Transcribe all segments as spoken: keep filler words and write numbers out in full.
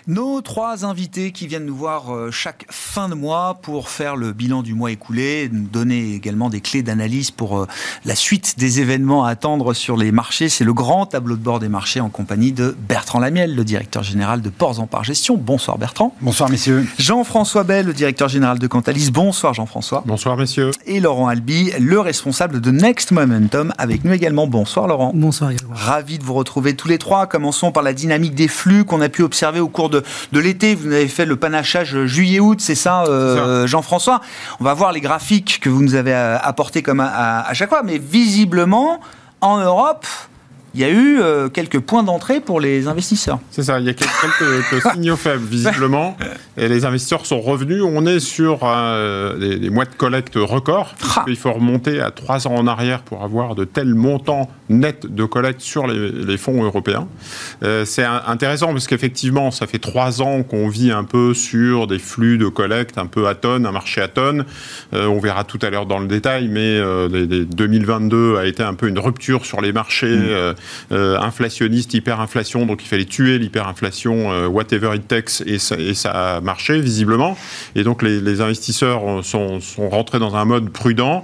Nos trois invités qui viennent nous voir chaque fin de mois pour faire le bilan du mois écoulé, nous donner également des clés d'analyse pour la suite des événements à attendre sur les marchés. C'est le grand tableau de bord des marchés en compagnie de Bertrand Lamiel, le directeur général de Ports en Par Gestion. Bonsoir Bertrand. Bonsoir messieurs. Jean-François Bel, le directeur général de Cantalis. Bonsoir Jean-François. Bonsoir messieurs. Et Laurent Albi, le responsable de Next Momentum, avec nous également. Bonsoir Laurent. Bonsoir également. Ravi de vous retrouver tous les trois. Commençons par la dynamique des flux qu'on a pu observer au cours de De, de l'été. Vous avez fait le panachage juillet-août, c'est ça, euh, ça, Jean-François. On va voir les graphiques que vous nous avez apportés comme à, à, à chaque fois, mais visiblement, en Europe, il y a eu euh, quelques points d'entrée pour les investisseurs. C'est ça, il y a quelques, quelques signaux faibles, visiblement, et les investisseurs sont revenus. On est sur euh, des, des mois de collecte records. Ah. Il faut remonter à trois ans en arrière pour avoir de tels montants nets de collecte sur les, les fonds européens. Euh, c'est un, intéressant parce qu'effectivement, ça fait trois ans qu'on vit un peu sur des flux de collecte un peu à tonnes, un marché à tonnes. Euh, on verra tout à l'heure dans le détail, mais euh, les, les deux mille vingt-deux a été un peu une rupture sur les marchés. Mmh. Euh, Euh, inflationniste, hyperinflation, donc il fallait tuer l'hyperinflation, euh, whatever it takes, et ça, et ça a marché visiblement. Et donc les, les investisseurs sont, sont rentrés dans un mode prudent.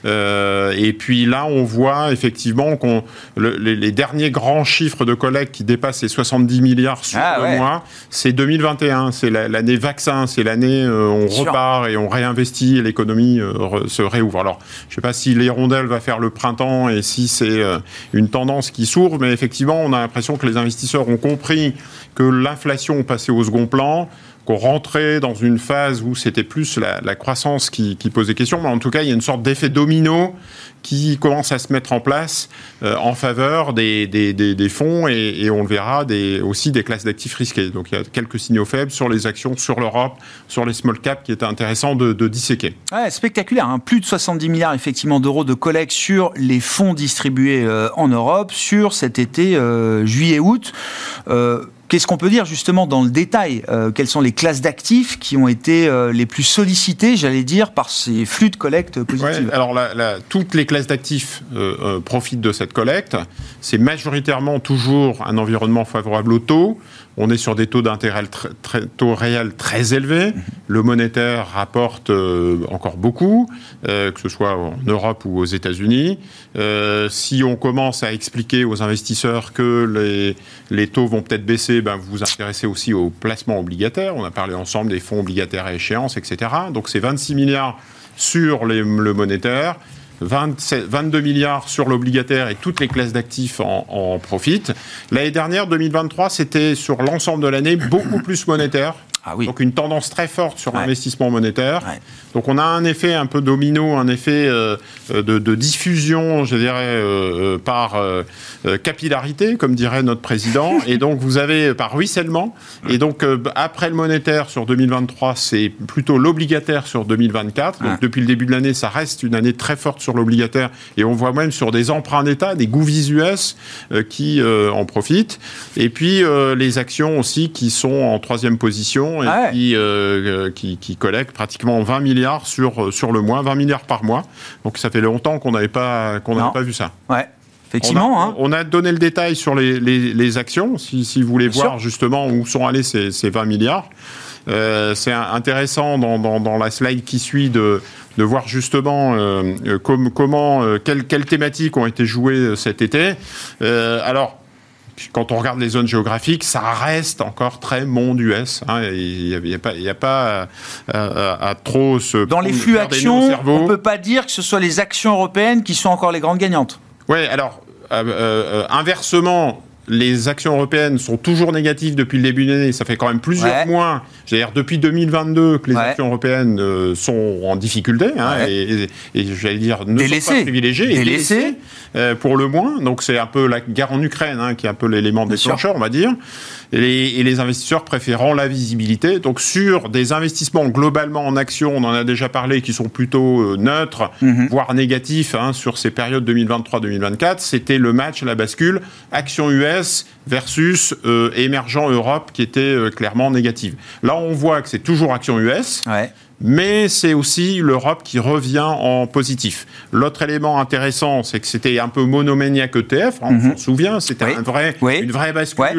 Euh, et puis là, on voit effectivement qu'on le, les, les derniers grands chiffres de collecte qui dépassent les soixante-dix milliards sur ah, le ouais. mois, c'est deux mille vingt et un, c'est la, l'année vaccin, c'est l'année euh, on Sûr. repart et on réinvestit et l'économie euh, re, se réouvre. Alors, je ne sais pas si l'hirondelle va faire le printemps et si c'est euh, une tendance qui s'ouvre, mais effectivement, on a l'impression que les investisseurs ont compris que l'inflation passait au second plan, qu'on rentrait dans une phase où c'était plus la, la croissance qui, qui posait question, mais en tout cas, il y a une sorte d'effet domino qui commence à se mettre en place euh, en faveur des, des, des, des fonds et, et on le verra des, aussi des classes d'actifs risqués. Donc il y a quelques signaux faibles sur les actions, sur l'Europe, sur les small caps qui est intéressant de, de disséquer. Ouais, spectaculaire, hein. Plus de soixante-dix milliards effectivement d'euros de collecte sur les fonds distribués euh, en Europe sur cet été euh, juillet-août. Euh, Qu'est-ce qu'on peut dire justement dans le détail euh, quelles sont les classes d'actifs qui ont été euh, les plus sollicitées, j'allais dire, par ces flux de collecte positifs? Ouais, alors la, la, toutes les classes d'actifs euh, euh, profitent de cette collecte. C'est majoritairement toujours un environnement favorable au taux. On est sur des taux d'intérêt très, très, taux réels très élevés. Le monétaire rapporte euh, encore beaucoup, euh, que ce soit en Europe ou aux États-Unis. Euh, si on commence à expliquer aux investisseurs que les, les taux vont peut-être baisser, ben vous vous intéressez aussi aux placements obligataires. On a parlé ensemble des fonds obligataires à échéance, et cetera. Donc c'est vingt-six milliards sur les, le monétaire. vingt-sept, vingt-deux milliards sur l'obligataire et toutes les classes d'actifs en, en profitent. L'année dernière, deux mille vingt-trois, c'était sur l'ensemble de l'année beaucoup plus monétaire. Ah oui. Donc une tendance très forte sur ouais. l'investissement monétaire. Ouais. Donc on a un effet un peu domino, un effet euh, de, de diffusion, je dirais, euh, par euh, capillarité, comme dirait notre président. Et donc vous avez par ruissellement. Et donc euh, après le monétaire sur deux mille vingt-trois, c'est plutôt l'obligataire sur deux mille vingt-quatre. Donc ouais. depuis le début de l'année, ça reste une année très forte sur l'obligataire. Et on voit même sur des emprunts d'État, des govies U S euh, qui euh, en profitent. Et puis euh, les actions aussi qui sont en troisième position. Et ah ouais. qui, euh, qui, qui collecte pratiquement vingt milliards sur, sur le mois, vingt milliards par mois. Donc ça fait longtemps qu'on n'avait pas, qu'on n'avait pas vu ça. Ouais. Effectivement, on, a, hein. on a donné le détail sur les, les, les actions, si, si vous voulez Bien voir sûr. justement où sont allés ces, ces vingt milliards. Euh, c'est intéressant dans, dans, dans la slide qui suit de, de voir justement euh, com, comment, euh, quelles, quelles thématiques ont été jouées cet été. Euh, alors, quand on regarde les zones géographiques, ça reste encore très monde U S. Hein, il n'y a, a pas, il y a pas à, à, à trop se... Dans les flux actions, on ne peut pas dire que ce soit les actions européennes qui sont encore les grandes gagnantes. Oui, alors, euh, euh, inversement... Les actions européennes sont toujours négatives depuis le début de l'année. Ça fait quand même plusieurs ouais. mois, c'est-à-dire depuis deux mille vingt-deux, que les ouais. actions européennes euh, sont en difficulté. Hein, ouais. et, et, et j'allais dire, ne délaissées. sont pas privilégiées. Délaissées. Et délaissées, euh, pour le moins. Donc c'est un peu la guerre en Ukraine, hein, qui est un peu l'élément déclencheur, on va dire. Et les, et les investisseurs préférant la visibilité. Donc sur des investissements globalement en actions, on en a déjà parlé, qui sont plutôt euh, neutres, mm-hmm. voire négatifs, hein, sur ces périodes deux mille vingt-trois deux mille vingt-quatre, c'était le match, la bascule, action U S versus euh, émergent Europe qui était euh, clairement négative. Là, on voit que c'est toujours action U S. Ouais. Mais c'est aussi l'Europe qui revient en positif. L'autre élément intéressant, c'est que c'était un peu monomaniaque E T F, hein, mm-hmm. on s'en souvient, c'était oui. un vrai, oui. une vraie bascule ouais.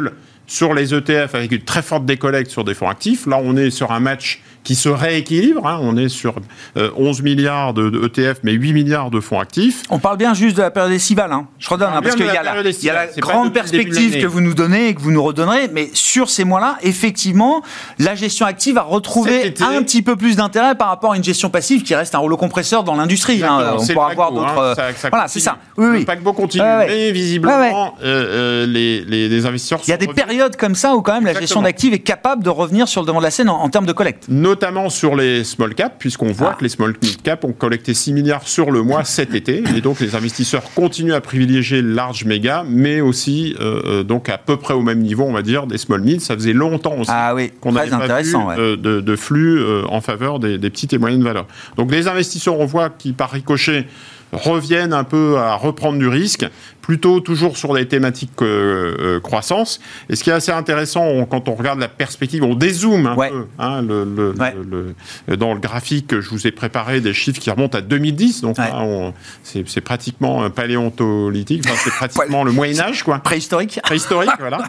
sur les E T F avec une très forte décollecte sur des fonds actifs. Là, on est sur un match qui se rééquilibre. Hein. On est sur euh, onze milliards de, de E T F, mais huit milliards de fonds actifs. On parle bien juste de la période estivale. Hein. Je redonne, hein, parce qu'il y a la, il y a la grande perspective que vous nous donnez et que vous nous redonnerez. Mais sur ces mois-là, effectivement, la gestion active a retrouvé été, un petit peu plus d'intérêt par rapport à une gestion passive qui reste un rouleau compresseur dans l'industrie. Hein. On pourra avoir d'autres... Hein, ça, ça voilà, c'est ça. Oui, oui. Le paquebot continue, ouais, ouais. mais visiblement, ouais, ouais. Euh, euh, les, les, les investisseurs... Il y a des revenus. Périodes comme ça où quand même Exactement. La gestion d'actifs est capable de revenir sur le devant de la scène en, en termes de collecte. Notamment sur les small cap, puisqu'on voit ah. que les small cap ont collecté six milliards sur le mois cet été, et donc les investisseurs continuent à privilégier le large méga, mais aussi euh, donc à peu près au même niveau, on va dire, des small mid. Ça faisait longtemps aussi ah oui, qu'on n'avait pas vu ouais. euh, de, de flux euh, en faveur des, des petites et moyennes valeurs. Donc les investisseurs, on voit qui par ricochet reviennent un peu à reprendre du risque, plutôt toujours sur des thématiques euh, euh, croissance. Et ce qui est assez intéressant, on, quand on regarde la perspective, on dézoome un ouais. peu. Hein, le, le, ouais. le, le, dans le graphique, je vous ai préparé des chiffres qui remontent à deux mille dix, donc ouais. hein, on, c'est, c'est pratiquement paléontolithique, enfin, c'est pratiquement le Moyen-Âge, quoi. Préhistorique. Préhistorique, voilà.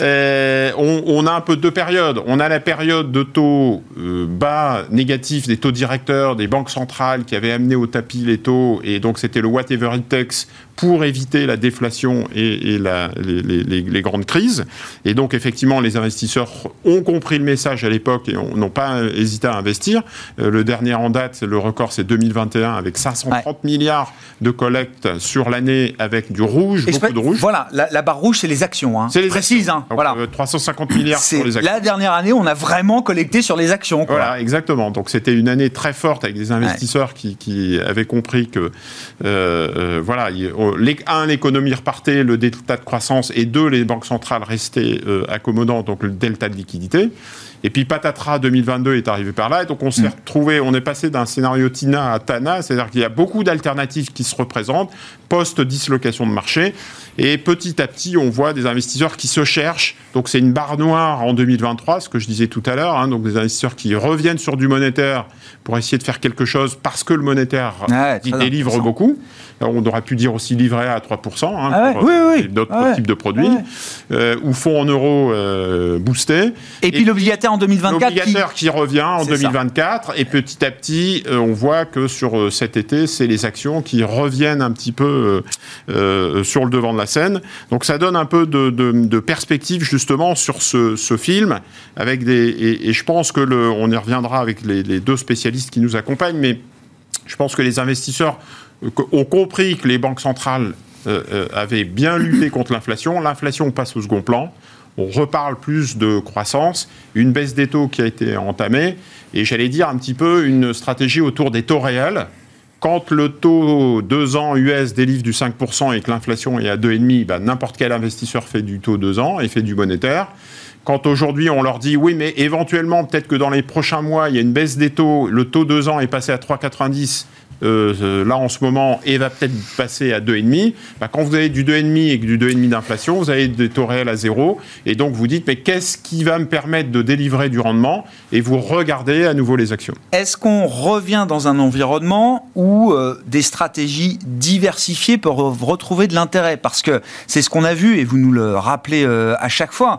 Euh, on, on a un peu deux périodes. On a la période de taux euh, bas, négatifs, des taux directeurs, des banques centrales qui avaient amené au tapis les taux, et donc c'était le whatever it takes pour éviter la déflation et, et la, les, les, les grandes crises. Et donc, effectivement, les investisseurs ont compris le message à l'époque et n'ont pas hésité à investir. Euh, le dernier en date, le record, c'est deux mille vingt et un, avec cinq cent trente ouais. milliards de collecte sur l'année, avec du rouge, et beaucoup de rouge. Voilà, la, la barre rouge, c'est les actions. Hein. C'est les précise. Hein. Donc, voilà. euh, trois cent cinquante milliards c'est sur les actions. La dernière année, on a vraiment collecté sur les actions. Quoi. Voilà, exactement. Donc, c'était une année très forte avec des investisseurs ouais. qui, qui avaient compris que, euh, euh, voilà, il, Les, un, l'économie repartait, le delta de croissance, et deux, les banques centrales restaient euh, accommodantes, donc le delta de liquidité. Et puis patatras, deux mille vingt-deux est arrivé par là, et donc on s'est mmh. retrouvé, on est passé d'un scénario Tina à Tana, c'est-à-dire qu'il y a beaucoup d'alternatives qui se représentent, post-dislocation de marché, et petit à petit, on voit des investisseurs qui se cherchent, donc c'est une barre noire en deux mille vingt-trois, ce que je disais tout à l'heure, hein, donc des investisseurs qui reviennent sur du monétaire pour essayer de faire quelque chose, parce que le monétaire ouais, il délivre beaucoup. On aurait pu dire aussi livret A à trois pour cent, hein, ah pour ouais, oui, oui. d'autres ah ouais. types de produits, ah ouais. euh, ou fonds en euros euh, boostés. Et, et puis l'obligataire en deux mille vingt-quatre. L'obligataire qui, qui revient en deux mille vingt-quatre, ça. Et petit à petit, euh, on voit que sur euh, cet été, c'est les actions qui reviennent un petit peu euh, euh, sur le devant de la scène. Donc ça donne un peu de, de, de perspective justement sur ce, ce film, avec des, et, et je pense que le, on y reviendra avec les, les deux spécialistes qui nous accompagnent, mais je pense que les investisseurs ont compris que les banques centrales euh, euh, avaient bien lutté contre l'inflation. L'inflation passe au second plan. On reparle plus de croissance, une baisse des taux qui a été entamée, et j'allais dire un petit peu une stratégie autour des taux réels. Quand le taux deux ans U S délivre du cinq pour cent et que l'inflation est à deux virgule cinq, bah, n'importe quel investisseur fait du taux deux ans et fait du monétaire. Quand aujourd'hui on leur dit oui, mais éventuellement, peut-être que dans les prochains mois, il y a une baisse des taux, le taux deux ans est passé à trois virgule quatre-vingt-dix, Euh, là en ce moment, et va peut-être passer à deux virgule cinq, bah, quand vous avez du deux virgule cinq et du deux virgule cinq d'inflation, vous avez des taux réels à zéro, et donc vous dites, mais qu'est-ce qui va me permettre de délivrer du rendement? Et vous regardez à nouveau les actions. Est-ce qu'on revient dans un environnement où euh, des stratégies diversifiées peuvent retrouver de l'intérêt? Parce que c'est ce qu'on a vu, et vous nous le rappelez euh, à chaque fois,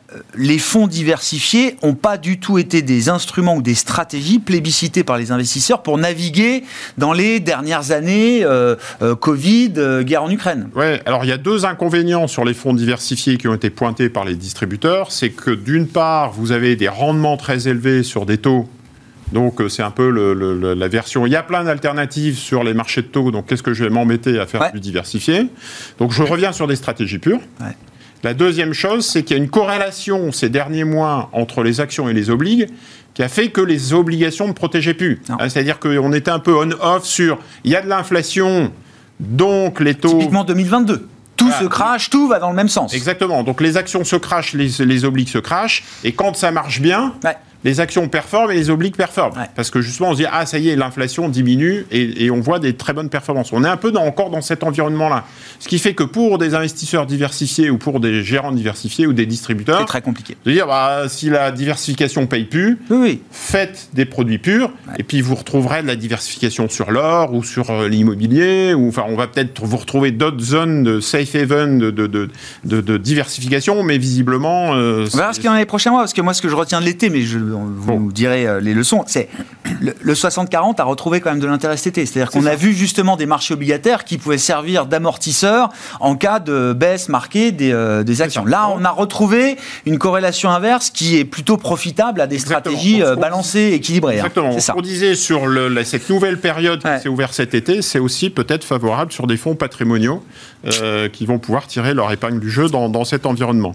les fonds diversifiés n'ont pas du tout été des instruments ou des stratégies plébiscitées par les investisseurs pour naviguer dans les dernières années, euh, euh, Covid, euh, guerre en Ukraine. Oui, alors il y a deux inconvénients sur les fonds diversifiés qui ont été pointés par les distributeurs. C'est que d'une part, vous avez des rendements très élevés sur des taux. Donc c'est un peu le, le, la version. Il y a plein d'alternatives sur les marchés de taux, donc qu'est-ce que je vais m'embêter à faire ouais. plus diversifié? Donc je reviens sur des stratégies pures. Ouais. La deuxième chose, c'est qu'il y a une corrélation ces derniers mois entre les actions et les obligues qui a fait que les obligations ne protégeaient plus. Hein, c'est-à-dire qu'on était un peu on-off sur il y a de l'inflation, donc les taux... Typiquement deux mille vingt-deux. Tout ah, se crache, tout va dans le même sens. Exactement. Donc les actions se crachent, les, les obligues se crachent, et quand ça marche bien, ouais. les actions performent et les obliques performent. Ouais. Parce que justement, on se dit, ah, ça y est, l'inflation diminue et, et on voit des très bonnes performances. On est un peu dans, encore dans cet environnement-là. Ce qui fait que pour des investisseurs diversifiés ou pour des gérants diversifiés ou des distributeurs, c'est très compliqué. De dire, bah, si la diversification ne paye plus, oui, oui. faites des produits purs ouais. et puis vous retrouverez de la diversification sur l'or ou sur euh, l'immobilier. Ou, enfin, on va peut-être vous retrouver d'autres zones de safe haven, de, de, de, de, de diversification, mais visiblement... Euh, on verra ce qu'il y en a les prochains mois, parce que moi, ce que je retiens de l'été, mais je vous bon. direz euh, les leçons, c'est le, le soixante quarante a retrouvé quand même de l'intérêt cet été. C'est-à-dire c'est qu'on ça. a vu justement des marchés obligataires qui pouvaient servir d'amortisseurs en cas de baisse marquée des, euh, des actions. Là, on a retrouvé une corrélation inverse qui est plutôt profitable à des Exactement. stratégies euh, balancées, équilibrées. Exactement. Hein. C'est ça. On disait sur le, la, cette nouvelle période ouais. qui s'est ouverte cet été, c'est aussi peut-être favorable sur des fonds patrimoniaux euh, qui vont pouvoir tirer leur épingle du jeu dans, dans cet environnement.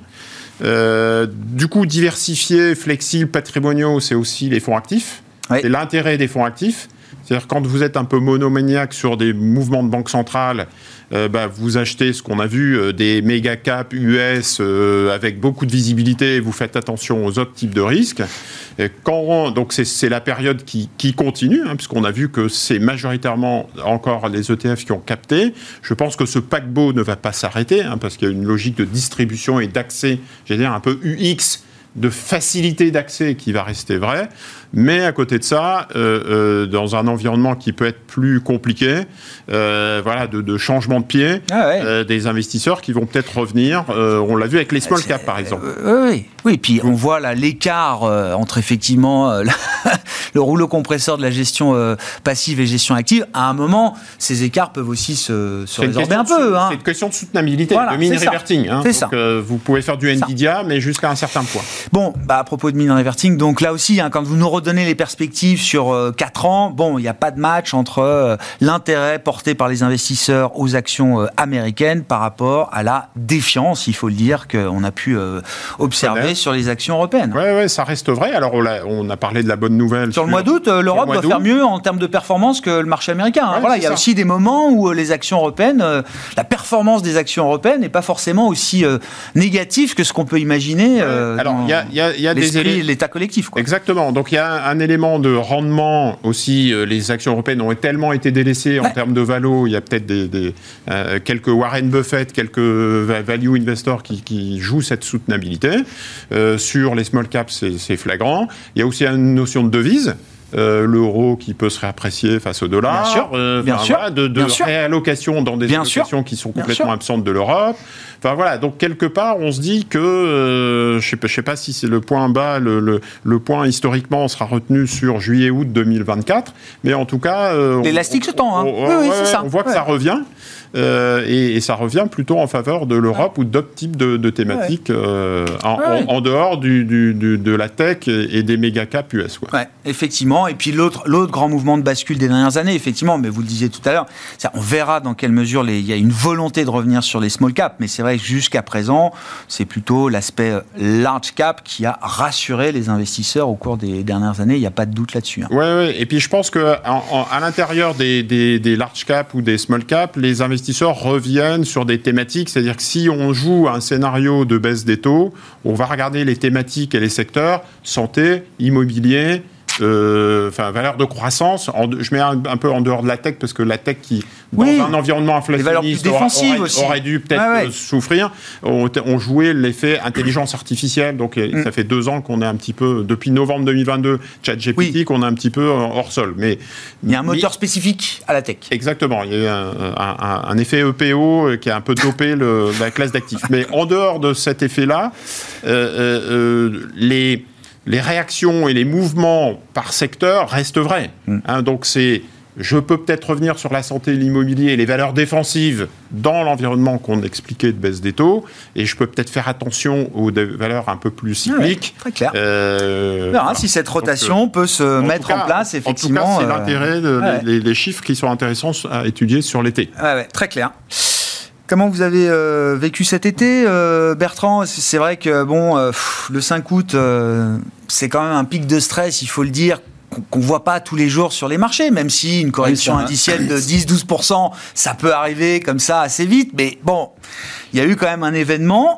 Euh, du coup, diversifiés, flexibles, patrimoniaux, c'est aussi les fonds actifs. Oui. C'est l'intérêt des fonds actifs. C'est-à-dire quand vous êtes un peu monomaniaque sur des mouvements de banque centrale, euh, bah, vous achetez ce qu'on a vu, euh, des méga caps U S euh, avec beaucoup de visibilité, vous faites attention aux autres types de risques. Et quand on, donc c'est, c'est la période qui, qui continue, hein, puisqu'on a vu que c'est majoritairement encore les E T F qui ont capté. Je pense que ce paquebot ne va pas s'arrêter, hein, parce qu'il y a une logique de distribution et d'accès, j'allais dire un peu U X, de facilité d'accès qui va rester vrai. Mais à côté de ça, euh, euh, dans un environnement qui peut être plus compliqué, euh, voilà, de, de changement de pied, ah ouais. euh, des investisseurs qui vont peut-être revenir. Euh, on l'a vu avec les small caps, par exemple. Euh, oui, oui. Puis on voit là l'écart euh, entre effectivement euh, le rouleau compresseur de la gestion euh, passive et gestion active. À un moment, ces écarts peuvent aussi se, se résorber un peu. De, hein. C'est une question de soutenabilité, voilà, de mean reverting. Hein. C'est donc, euh, vous pouvez faire du Nvidia, mais jusqu'à un certain point. Bon, bah, à propos de mean reverting, donc là aussi, hein, quand vous nous redonnez les perspectives sur euh, quatre ans, bon, il n'y a pas de match entre euh, l'intérêt porté par les investisseurs aux actions euh, américaines par rapport à la défiance, il faut le dire, qu'on a pu euh, observer ouais. sur les actions européennes. Oui, ouais, ça reste vrai. Alors, on a, on a parlé de la bonne nouvelle. Sur, sur le mois d'août, euh, l'Europe doit d'août. faire mieux en termes de performance que le marché américain. Hein. Ouais, voilà, il y a ça. aussi des moments où euh, les actions européennes, euh, la performance des actions européennes n'est pas forcément aussi euh, négative que ce qu'on peut imaginer euh, ouais. Alors, il y a, y a, y a des élé- l'état collectif. Quoi. Exactement. Donc, il y a un, un élément de rendement aussi. Euh, les actions européennes ont tellement été délaissées ouais. en termes de valo. Il y a peut-être des, des, euh, quelques Warren Buffett, quelques value investors qui, qui jouent cette soutenabilité. Euh, sur les small caps, c'est, c'est flagrant. Il y a aussi une notion de devise. Euh, l'euro qui peut se réapprécier face au dollar, bien sûr, euh, bien sûr, voilà, de, de bien réallocation dans des bien allocations sûr. qui sont complètement absentes de l'Europe. Enfin voilà, donc quelque part, on se dit que, euh, je ne sais, sais pas si c'est le point bas, le, le, le point historiquement sera retenu sur juillet-août deux mille vingt-quatre, mais en tout cas... Euh, l'élastique se tend, hein. On, on, oui, oui, ouais, c'est ça. On voit ouais. que ça revient. Euh, et, et ça revient plutôt en faveur de l'Europe ouais. ou d'autres types de, de thématiques ouais. euh, en, ouais. en, en dehors du, du, du, de la tech et, et des méga caps U S. Ouais. Ouais, effectivement. Et puis l'autre, l'autre grand mouvement de bascule des dernières années, effectivement, mais vous le disiez tout à l'heure, on verra dans quelle mesure les, il y a une volonté de revenir sur les small caps, mais c'est vrai que jusqu'à présent, c'est plutôt l'aspect large cap qui a rassuré les investisseurs au cours des dernières années. Il n'y a pas de doute là-dessus. Hein. Oui, ouais. Et puis je pense qu'à l'intérieur des, des, des large caps ou des small caps, les investisseurs reviennent sur des thématiques, c'est-à-dire que si on joue un scénario de baisse des taux, on va regarder les thématiques et les secteurs, santé, immobilier, euh, enfin valeur de croissance. En, je mets un, un peu en dehors de la tech parce que la tech qui oui. dans un environnement inflationniste aura, aurait, aurait dû peut-être ah ouais. souffrir. On, on jouait l'effet intelligence artificielle, donc mm. ça fait deux ans qu'on est un petit peu, depuis novembre deux mille vingt-deux, ChatGPT, oui. qu'on est un petit peu hors sol. Mais il y a un moteur mais, spécifique à la tech. Exactement, il y a eu un, un, un effet E P O qui a un peu dopé le, la classe d'actifs. Mais en dehors de cet effet-là, euh, euh, les les réactions et les mouvements par secteur restent vrais. Mm. Hein, donc c'est, je peux peut-être revenir sur la santé, l'immobilier et les valeurs défensives dans l'environnement qu'on expliquait de baisse des taux, et je peux peut-être faire attention aux valeurs un peu plus cycliques. Ah ouais, très clair. Euh, Alors, voilà. Si cette rotation donc, peut se en mettre cas, en place, effectivement. En tout cas, c'est euh... l'intérêt, de, ouais. les, les chiffres qui sont intéressants à étudier sur l'été. Ouais, ouais, très clair. Comment vous avez euh, vécu cet été, euh, Bertrand ? C'est vrai que bon, euh, pff, le cinq août, euh, c'est quand même un pic de stress, il faut le dire, qu'on ne voit pas tous les jours sur les marchés, même si une correction oui, indicielle de dix à douze pour cent, ça peut arriver comme ça assez vite. Mais bon, il y a eu quand même un événement.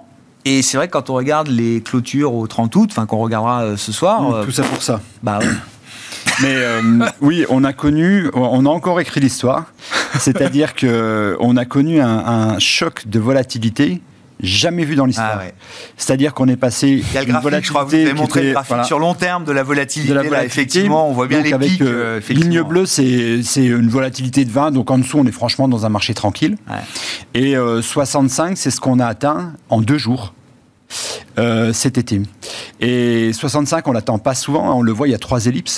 Et c'est vrai que quand on regarde les clôtures au trente août, enfin qu'on regardera euh, ce soir... Mmh, euh, tout ça pour ça. Bah ouais. Mais euh, oui, on a connu, on a encore écrit l'histoire, c'est-à-dire qu'on a connu un, un choc de volatilité jamais vu dans l'histoire. Ah ouais. C'est-à-dire qu'on est passé... Il y a le graphique, je crois, vous avez montré était, le graphique voilà, sur long terme de la volatilité. De la volatilité. Là, effectivement, on voit bien donc les pics. Euh, ligne bleue, c'est, c'est une volatilité de vingt, donc en dessous, on est franchement dans un marché tranquille. Ouais. Et euh, soixante-cinq, c'est ce qu'on a atteint en deux jours. Euh, cet été. Et soixante-cinq, on l'attend pas souvent, on le voit, il y a trois ellipses.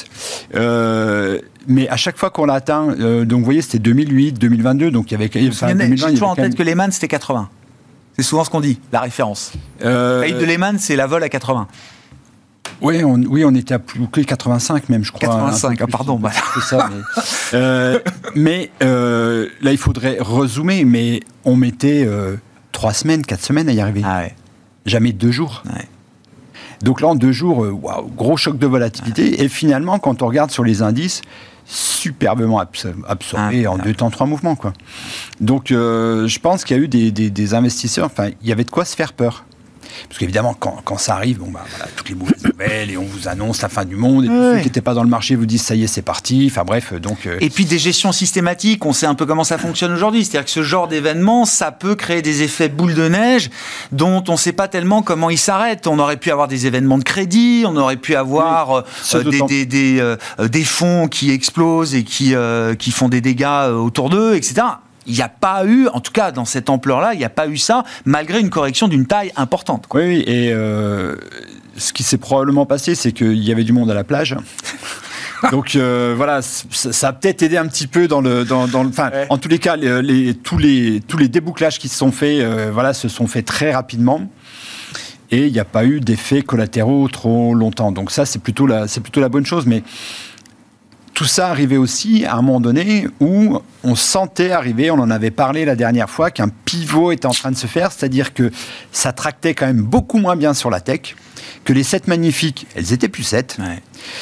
Euh, mais à chaque fois qu'on l'a atteint, euh, donc vous voyez, c'était deux mille huit, deux mille vingt-deux, donc il y avait... Enfin, deux mille vingt, j'ai toujours en tête même... que Lehman, c'était quatre-vingts. C'est souvent ce qu'on dit, la référence. Euh... La faillite de Lehman, c'est la vol à quatre-vingts. Oui, on, oui, on était à plus que quatre-vingt-cinq même, je crois. quatre-vingt-cinq, ah, pardon. Bah. C'est ça, mais euh, mais euh, là, il faudrait rezoomer, mais on mettait euh, trois semaines, quatre semaines à y arriver. Ah ouais. Jamais deux jours. Ouais. Donc là, en deux jours, euh, wow, gros choc de volatilité. Ouais. Et finalement, quand on regarde sur les indices, superbement absor- absorbé ah, en ouais. deux temps, trois mouvements, quoi. Donc, euh, je pense qu'il y a eu des, des, des investisseurs, enfin, il y avait de quoi se faire peur. Parce qu'évidemment, quand, quand ça arrive, bon, bah, voilà, toutes les mauvaises nouvelles, et on vous annonce la fin du monde, et ouais. ceux qui n'étaient pas dans le marché vous disent ça y est, c'est parti. Enfin bref, donc. Euh... Et puis des gestions systématiques, on sait un peu comment ça fonctionne aujourd'hui. C'est-à-dire que ce genre d'événement, ça peut créer des effets boule de neige dont on ne sait pas tellement comment ils s'arrêtent. On aurait pu avoir des événements de crédit, on aurait pu avoir oui, euh, des, des, des, euh, des fonds qui explosent et qui, euh, qui font des dégâts autour d'eux, et cetera. Il n'y a pas eu, en tout cas dans cette ampleur-là, il n'y a pas eu ça, malgré une correction d'une taille importante, quoi. Oui, oui, et euh, ce qui s'est probablement passé, c'est qu'il y avait du monde à la plage. Donc euh, voilà, ça, ça a peut-être aidé un petit peu dans le, dans, dans le, enfin, ouais. en tous les cas, les, les, tous les tous les débouclages qui se sont faits, euh, voilà, se sont faits très rapidement. Et il n'y a pas eu d'effets collatéraux trop longtemps. Donc ça, c'est plutôt la, c'est plutôt la bonne chose, mais tout ça arrivait aussi à un moment donné où on sentait arriver, on en avait parlé la dernière fois, qu'un pivot était en train de se faire, c'est-à-dire que ça tractait quand même beaucoup moins bien sur la tech, que les sept magnifiques, elles étaient plus sept, ouais.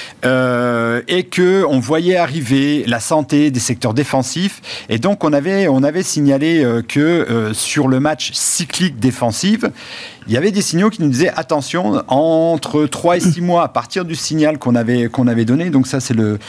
euh, et qu'on voyait arriver la santé des secteurs défensifs. Et donc, on avait, on avait signalé euh, que euh, sur le match cyclique défensif, il y avait des signaux qui nous disaient attention, entre trois et six mois à partir du signal qu'on avait, qu'on avait donné. Donc ça, c'est le...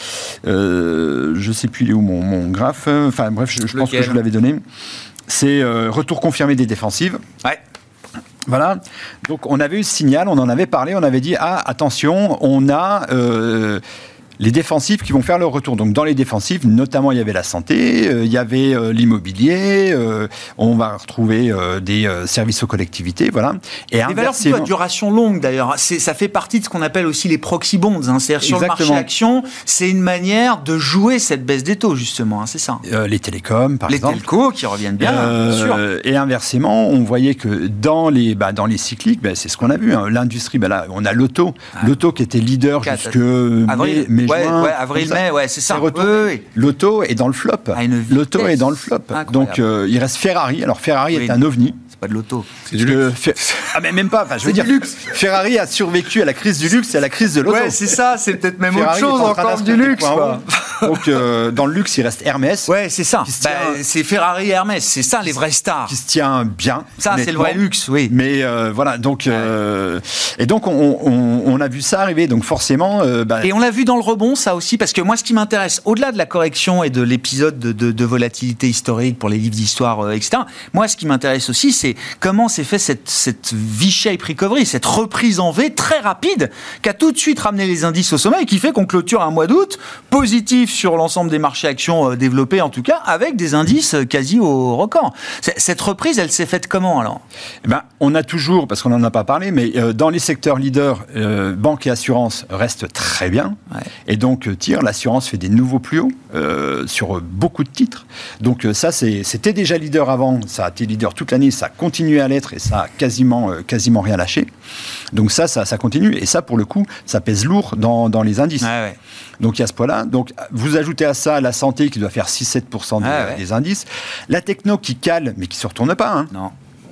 Euh, je ne sais plus il est où mon, mon graphe. Enfin bref, je, je pense que je vous l'avais donné. C'est euh, retour confirmé des défensives. Ouais. Voilà. Donc on avait eu ce signal, on en avait parlé, on avait dit ah attention, on a... Euh, les défensifs qui vont faire leur retour. Donc dans les défensifs, notamment il y avait la santé, euh, il y avait euh, l'immobilier, euh, on va retrouver euh, des euh, services aux collectivités, voilà. Et des valeurs plutôt à duration longue d'ailleurs. C'est, ça fait partie de ce qu'on appelle aussi les proxy bonds. Hein. C'est-à-dire sur Exactement. le marché action, c'est une manière de jouer cette baisse des taux justement. Hein, c'est ça. Euh, les télécoms par les exemple. Les telcos qui reviennent bien. Euh, bien sûr. Et inversement, on voyait que dans les bah, dans les cycliques, bah, c'est ce qu'on a vu. Hein. L'industrie, bah, là, on a l'auto, ah. l'auto qui était leader jusque mai, mai ouais, juin. Ouais, avril-mai, ouais, c'est ça. Oui, oui. L'auto est dans le flop. Ah, l'auto est dans le flop. Incroyable. Donc, euh, il reste Ferrari. Alors, Ferrari oui. est un ovni. C'est pas de l'auto. C'est du luxe. Fer... Ah, mais même pas. Enfin, je veux dire, luxe. Ferrari a survécu à la crise du luxe et à la crise de l'auto. Ouais, c'est ça. C'est peut-être même Ferrari autre chose encore du luxe. Quoi. Donc, euh, dans le luxe, il reste Hermès. Ouais, c'est ça. Bah, c'est Ferrari et Hermès. C'est ça, les vrais stars. Qui se tient bien. Ça, c'est le vrai luxe, oui. Mais euh, voilà. Donc, ouais. euh, et donc, on, on, on a vu ça arriver. Donc, forcément. Euh, bah... Et on l'a vu dans le rebond, ça aussi, parce que moi, ce qui m'intéresse, au-delà de la correction et de l'épisode de, de, de volatilité historique pour les livres d'histoire, euh, et cetera, moi, ce qui m'intéresse aussi, c'est comment s'est fait cette, cette V-shape recovery, cette reprise en V très rapide, qui a tout de suite ramené les indices au sommet et qui fait qu'on clôture un mois d'août positif sur l'ensemble des marchés actions euh, développés, en tout cas, avec des indices quasi au record. Cette reprise, elle s'est faite comment, alors ? Eh ben, on a toujours, parce qu'on n'en a pas parlé, mais euh, dans les secteurs leaders, euh, banque et assurance restent très bien. Ouais. Et donc, euh, tire, l'assurance fait des nouveaux plus hauts euh, sur beaucoup de titres. Donc, euh, ça, c'est, c'était déjà leader avant, ça a été leader toute l'année, ça a continué à l'être et ça a quasiment, euh, quasiment rien lâché. Donc, ça, ça, ça continue. Et ça, pour le coup, ça pèse lourd dans, dans les indices. Ouais, ouais. Donc, il y a ce point-là. Donc, vous ajoutez à ça la santé qui doit faire six à sept pour cent des, ah ouais. des indices. La techno qui cale, mais qui ne se retourne pas. Hein. Non.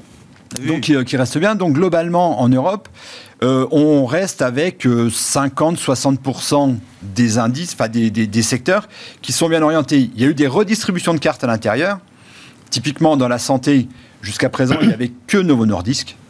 Donc, qui, qui reste bien. Donc, globalement, en Europe, euh, on reste avec euh, cinquante à soixante pour cent des indices, enfin des, des, des secteurs qui sont bien orientés. Il y a eu des redistributions de cartes à l'intérieur. Typiquement, dans la santé, jusqu'à présent, il n'y avait que Novo Nordisk.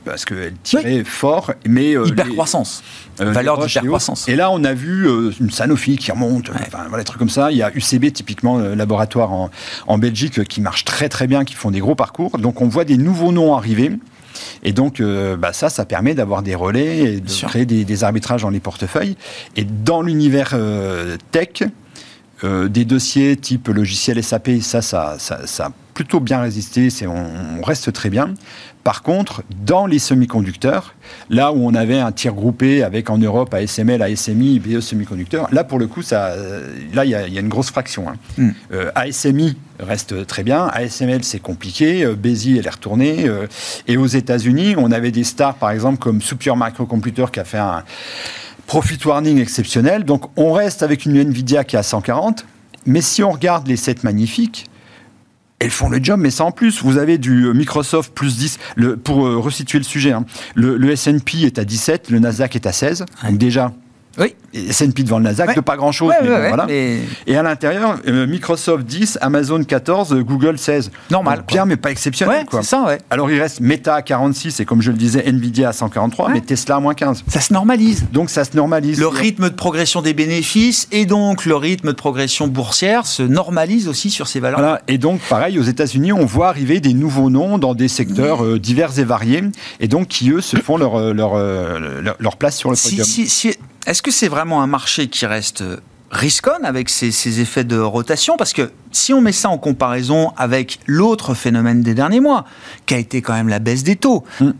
parce qu'elle tirait oui. fort, mais... Euh, hyper-croissance. Euh, valeur d'hyper-croissance. Et là, on a vu euh, une Sanofi qui remonte, ouais. enfin, voilà, des trucs comme ça. Il y a U C B, typiquement, le laboratoire en, en Belgique, qui marche très très bien, qui font des gros parcours. Donc, on voit des nouveaux noms arriver. Et donc, euh, bah ça, ça permet d'avoir des relais et de créer des, des arbitrages dans les portefeuilles. Et dans l'univers euh, tech, euh, des dossiers type logiciel S A P, ça, ça, ça, ça a plutôt bien résisté. C'est, on, on reste très bien. Par contre, dans les semi-conducteurs, là où on avait un tir groupé avec en Europe A S M L, A S M I, B E Semiconducteurs, là pour le coup, ça, là il y, y a une grosse fraction. Hein. Mm. Euh, A S M I reste très bien, A S M L c'est compliqué, euh, B E S I elle est retournée. Euh, et aux États-Unis, on avait des stars par exemple comme Super Microcomputer qui a fait un profit warning exceptionnel. Donc on reste avec une Nvidia qui est à cent quarante, mais si on regarde les sept magnifiques, elles font le job, mais ça en plus. Vous avez du Microsoft plus dix, le, pour euh, resituer le sujet. Hein, le, le S and P est à dix-sept, le Nasdaq est à seize. Ouais. Donc déjà, oui. S and P devant le Nasdaq, ouais. de pas grand-chose. Ouais, mais ouais, bon, ouais, voilà. Mais... Et à l'intérieur, euh, Microsoft dix, Amazon quatorze, Google seize. Normal. Donc, bien, mais pas exceptionnel. Ouais, quoi. C'est ça, ouais. Alors il reste Meta à quarante-six, et comme je le disais, Nvidia à cent quarante-trois, ouais. mais Tesla à moins quinze. Ça se normalise. Donc ça se normalise. Le rythme de progression des bénéfices et donc le rythme de progression boursière se normalise aussi sur ces valeurs. Voilà. Et donc, pareil, aux États-Unis, on voit arriver des nouveaux noms dans des secteurs euh, divers et variés, et donc qui, eux, se font leur, leur, leur, leur place sur le podium. Si, si, si... Est-ce que c'est vraiment un marché qui reste risquonne avec ces, ces effets de rotation? Parce que si on met ça en comparaison avec l'autre phénomène des derniers mois, qui a été quand même la baisse des taux, mmh.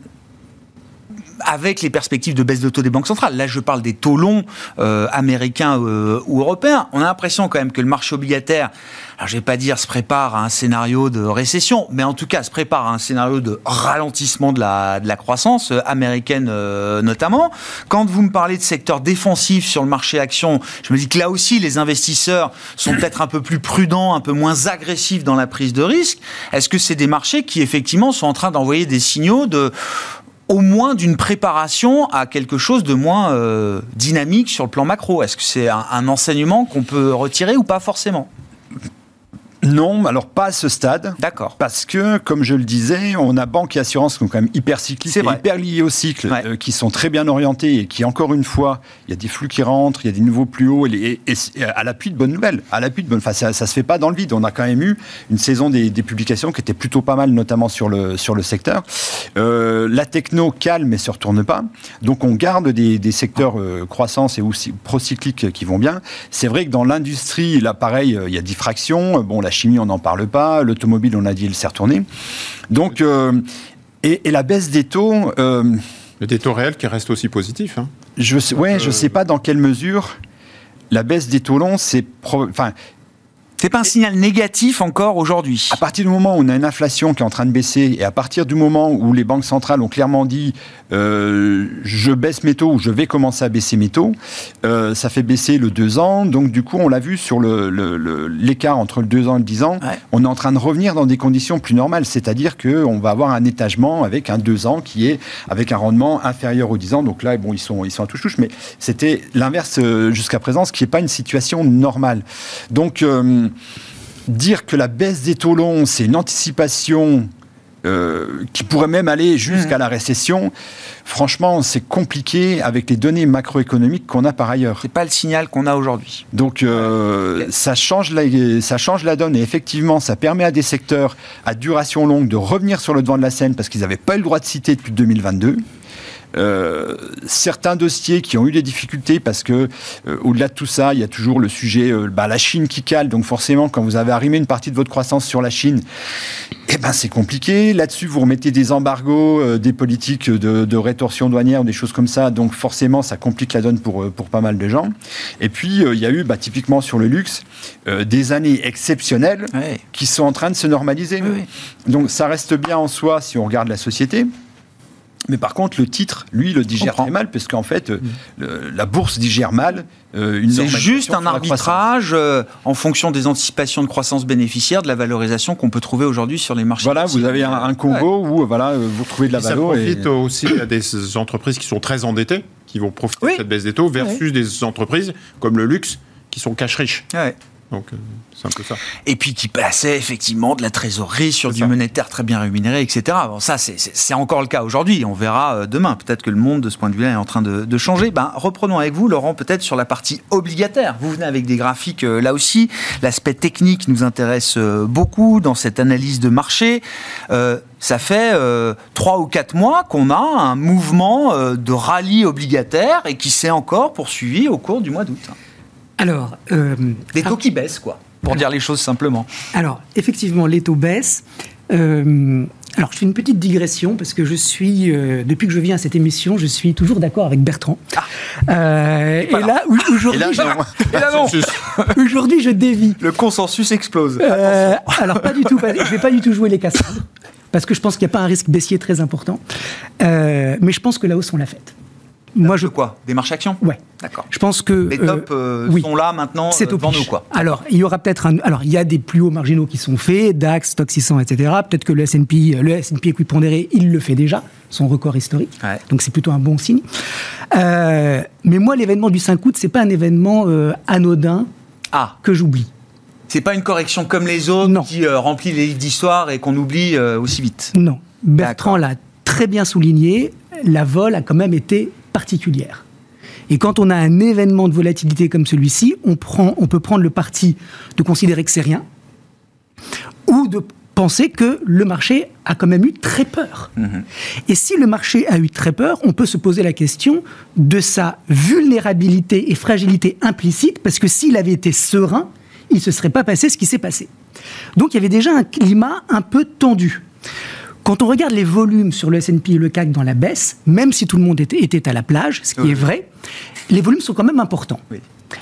avec les perspectives de baisse de taux des banques centrales, là je parle des taux longs euh, américains euh, ou européens, on a l'impression quand même que le marché obligataire, alors je ne vais pas dire se prépare à un scénario de récession, mais en tout cas se prépare à un scénario de ralentissement de la, de la croissance euh, américaine euh, notamment. Quand vous me parlez de secteur défensif sur le marché action, je me dis que là aussi les investisseurs sont peut-être un peu plus prudents, un peu moins agressifs dans la prise de risque. Est-ce que c'est des marchés qui effectivement sont en train d'envoyer des signaux de... au moins d'une préparation à quelque chose de moins euh, dynamique sur le plan macro? Est-ce que c'est un, un enseignement qu'on peut retirer ou pas forcément? Non, alors pas à ce stade. D'accord. Parce que, comme je le disais, on a banque et assurance qui sont quand même hyper cycliques et hyper liés au cycle, ouais. euh, qui sont très bien orientés et qui, encore une fois, il y a des flux qui rentrent, il y a des nouveaux plus hauts, et, et, et à l'appui de bonnes nouvelles. À l'appui de bonnes, enfin, ça, ça se fait pas dans le vide. On a quand même eu une saison des, des publications qui était plutôt pas mal, notamment sur le, sur le secteur. Euh, la techno calme et se retourne pas. Donc, on garde des, des secteurs euh, croissance et aussi procycliques qui vont bien. C'est vrai que dans l'industrie, là, pareil, il y a diffraction. Bon, la chimie, on n'en parle pas. L'automobile, on a dit, elle s'est retournée. Donc, euh, et, et la baisse des taux... Euh, Mais des taux réels qui restent aussi positifs. Hein. Je sais, ouais, euh... je sais pas dans quelle mesure la baisse des taux longs, c'est... Pro, enfin, c'est pas un signal négatif encore aujourd'hui. À partir du moment où on a une inflation qui est en train de baisser, et à partir du moment où les banques centrales ont clairement dit euh, je baisse mes taux ou je vais commencer à baisser mes taux, euh, ça fait baisser le deux ans. Donc du coup, on l'a vu sur le, le, le, l'écart entre le deux ans et le dix ans, ouais. on est en train de revenir dans des conditions plus normales. C'est-à-dire qu'on va avoir un étagement avec un deux ans qui est avec un rendement inférieur aux dix ans. Donc là, bon, ils sont, ils sont à touche-touche, mais c'était l'inverse euh, jusqu'à présent, ce qui n'est pas une situation normale. Donc... Euh, dire que la baisse des taux longs, c'est une anticipation euh, qui pourrait même aller jusqu'à mmh. la récession, franchement, c'est compliqué avec les données macroéconomiques qu'on a par ailleurs. C'est pas le signal qu'on a aujourd'hui. Donc, euh, ouais. ça change la, ça change la donne et effectivement, ça permet à des secteurs à duration longue de revenir sur le devant de la scène parce qu'ils n'avaient pas eu le droit de citer depuis deux mille vingt-deux. Euh, certains dossiers qui ont eu des difficultés parce que euh, au-delà de tout ça, il y a toujours le sujet euh, bah, la Chine qui cale, donc forcément quand vous avez arrimé une partie de votre croissance sur la Chine, eh ben, c'est compliqué. Là-dessus vous remettez des embargos, euh, des politiques de, de rétorsion douanière, des choses comme ça, donc forcément ça complique la donne pour, pour pas mal de gens. Et puis euh, il y a eu bah, typiquement sur le luxe euh, des années exceptionnelles ouais. qui sont en train de se normaliser. Oui, oui. Donc ça reste bien en soi si on regarde la société. Mais par contre, le titre, lui, le digère très mal, parce qu'en fait, mmh. le, la bourse digère mal. Euh, une C'est juste un arbitrage euh, en fonction des anticipations de croissance bénéficiaire, de la valorisation qu'on peut trouver aujourd'hui sur les marchés. Voilà, vous avez un, un combo ouais. où voilà, vous retrouvez de la valeur. Ça profite et... aussi à des entreprises qui sont très endettées, qui vont profiter oui. de cette baisse des taux, versus oui. des entreprises comme le luxe, qui sont cash riches. Ouais. Donc, euh, c'est un peu ça. Et puis qui plaçait effectivement de la trésorerie sur C'est du ça. monétaire très bien rémunéré, et cetera. Bon, ça, c'est, c'est, c'est encore le cas aujourd'hui. On verra euh, demain. Peut-être que le monde, de ce point de vue-là, est en train de, de changer. Ben, reprenons avec vous, Laurent, peut-être sur la partie obligataire. Vous venez avec des graphiques euh, là aussi. L'aspect technique nous intéresse euh, beaucoup dans cette analyse de marché. Euh, ça fait euh, trois ou quatre mois qu'on a un mouvement euh, de rallye obligataire et qui s'est encore poursuivi au cours du mois d'août. Alors, euh, Des taux qui baissent, quoi, pour dire les choses simplement. Alors, effectivement, les taux baissent. Euh, alors, je fais une petite digression parce que je suis, euh, depuis que je viens à cette émission, je suis toujours d'accord avec Bertrand. Ah. Euh, et, là. là, aujourd'hui, Et là, je, Et là, non. aujourd'hui, je dévie. Le consensus explose. Euh, alors, pas du tout. Pas, je ne vais pas du tout jouer les cascades parce que je pense qu'il n'y a pas un risque baissier très important. Euh, mais je pense que la hausse, on l'a faite. Moi, je quoi Des marches actions. Ouais. D'accord. Je pense que les tops euh, oui. sont là maintenant C'est euh, au devant pitch. nous, quoi. Alors, il y aura peut-être un. Alors, il y a des plus hauts marginaux qui sont faits, DAX, Stoxx six cents, et cetera. Peut-être que le S and P, le S and P équipondéré, il le fait déjà, son record historique. Ouais. Donc, c'est plutôt un bon signe. Euh, mais moi, l'événement du cinq août, c'est pas un événement euh, anodin Ah. que j'oublie. C'est pas une correction comme les autres Non. qui euh, remplit les livres d'histoire et qu'on oublie euh, aussi vite. Non. Bertrand l'a très bien souligné. La vol a quand même été particulière. Et quand on a un événement de volatilité comme celui-ci, on, prend, on peut prendre le parti de considérer que c'est rien, ou de penser que le marché a quand même eu très peur. Mmh. Et si le marché a eu très peur, on peut se poser la question de sa vulnérabilité et fragilité implicite, parce que s'il avait été serein, il ne se serait pas passé ce qui s'est passé. Donc il y avait déjà un climat un peu tendu. Quand on regarde les volumes sur le S and P et le C A C dans la baisse, même si tout le monde était, était à la plage, ce qui oui. est vrai, les volumes sont quand même importants. Oui.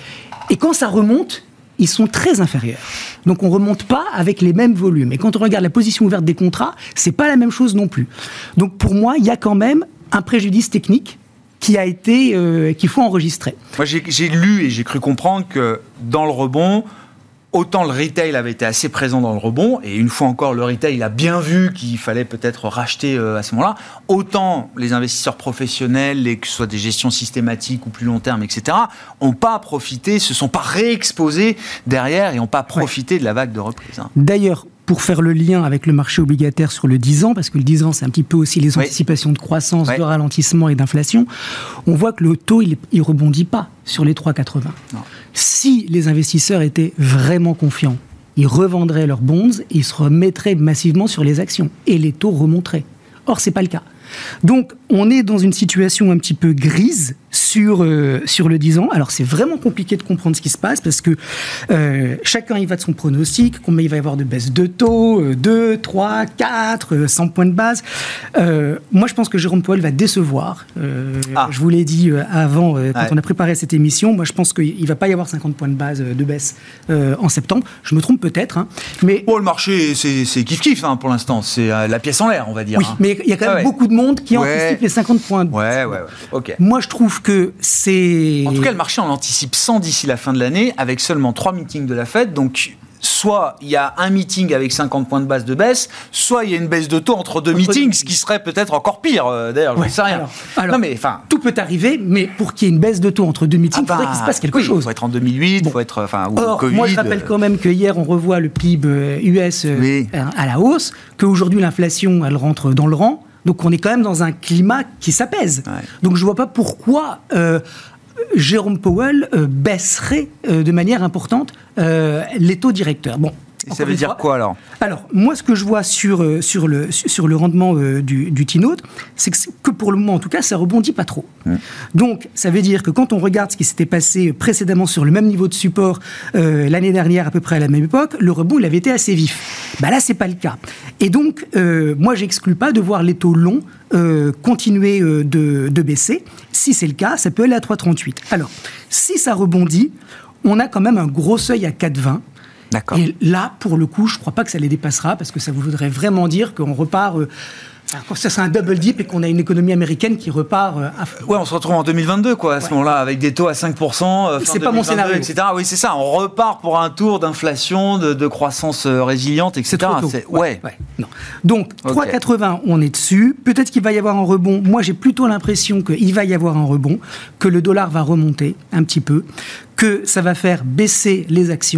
Et quand ça remonte, ils sont très inférieurs. Donc on ne remonte pas avec les mêmes volumes. Et quand on regarde la position ouverte des contrats, ce n'est pas la même chose non plus. Donc pour moi, il y a quand même un préjudice technique qui a été, euh, qu'il faut enregistrer. Moi, j'ai, j'ai lu et j'ai cru comprendre que dans le rebond, autant le retail avait été assez présent dans le rebond, et une fois encore, le retail a bien vu qu'il fallait peut-être racheter euh, à ce moment-là, autant les investisseurs professionnels, et que ce soit des gestions systématiques ou plus long terme, et cetera, n'ont pas profité, se sont pas réexposés derrière et n'ont pas profité ouais. de la vague de reprise. Hein. D'ailleurs, pour faire le lien avec le marché obligataire sur le dix ans, parce que le dix ans, c'est un petit peu aussi les anticipations oui. de croissance, oui. de ralentissement et d'inflation, on voit que le taux, il ne rebondit pas sur les trois virgule quatre-vingts. Non. Si les investisseurs étaient vraiment confiants, ils revendraient leurs bonds et ils se remettraient massivement sur les actions. Et les taux remonteraient. Or, ce n'est pas le cas. Donc, on est dans une situation un petit peu grise sur, euh, sur le dix ans. Alors, c'est vraiment compliqué de comprendre ce qui se passe parce que euh, chacun y va de son pronostic, combien il va y avoir de baisse de taux, euh, deux, trois, quatre, cent points de base. Euh, moi, je pense que Jérôme Powell va décevoir. Euh, ah. Je vous l'ai dit euh, avant, euh, quand ouais. on a préparé cette émission. Moi, je pense qu'il ne va pas y avoir cinquante points de base euh, de baisse euh, en septembre. Je me trompe peut-être. Hein, mais... Bon, le marché, c'est, c'est kiff-kiff hein, pour l'instant. C'est euh, la pièce en l'air, on va dire. Oui, hein. mais il y a quand même ah, ouais. beaucoup de monde qui ouais. anticipe les cinquante points. Ouais, ouais, ouais. Ok. Moi, je trouve que c'est... En tout cas, le marché en anticipe cent d'ici la fin de l'année, avec seulement trois meetings de la Fed. Donc, soit il y a un meeting avec cinquante points de base de baisse, soit il y a une baisse de taux entre deux entre meetings, deux... ce qui serait peut-être encore pire. D'ailleurs, je ne ouais. sais rien. Alors, alors, non, mais, enfin... Tout peut arriver, mais pour qu'il y ait une baisse de taux entre deux meetings, il ah bah, faudrait qu'il se passe quelque oui, chose. Il faut être en deux mille huit, il bon. faut être... Enfin, ou Or, Covid, moi, je rappelle quand même que hier, on revoit le P I B U S oui. à la hausse, qu'aujourd'hui, l'inflation, elle rentre dans le rang. Donc, on est quand même dans un climat qui s'apaise. Ouais. Donc, je ne vois pas pourquoi euh, Jérôme Powell euh, baisserait euh, de manière importante euh, les taux directeurs. Bon. Et ça veut dire fois, quoi alors Alors, moi, ce que je vois sur, euh, sur, le, sur le rendement euh, du, du T-Note, c'est que, que pour le moment, en tout cas, ça rebondit pas trop. Mmh. Donc, ça veut dire que quand on regarde ce qui s'était passé précédemment sur le même niveau de support euh, l'année dernière, à peu près à la même époque, le rebond, il avait été assez vif. Bah là, c'est pas le cas. Et donc, euh, moi, j'exclus pas de voir les taux longs euh, continuer euh, de, de baisser. Si c'est le cas, ça peut aller à trois virgule trente-huit. Alors, si ça rebondit, on a quand même un gros seuil à quatre virgule vingt. D'accord. Et là, pour le coup, je ne crois pas que ça les dépassera, parce que ça voudrait vraiment dire qu'on repart... Euh, quand ça c'est un double dip et qu'on a une économie américaine qui repart... Euh, à... Ouais, on se retrouve en deux mille vingt-deux, quoi, à ce ouais. moment-là, avec des taux à cinq pour cent, euh, fin c'est pas mon scénario. et cetera. Oui, c'est ça, on repart pour un tour d'inflation, de, de croissance résiliente, et cetera. C'est c'est... Ouais. Ouais. ouais. Non. Donc, okay. trois virgule quatre-vingts, on est dessus. Peut-être qu'il va y avoir un rebond. Moi, j'ai plutôt l'impression qu'il va y avoir un rebond, que le dollar va remonter un petit peu, que ça va faire baisser les actions,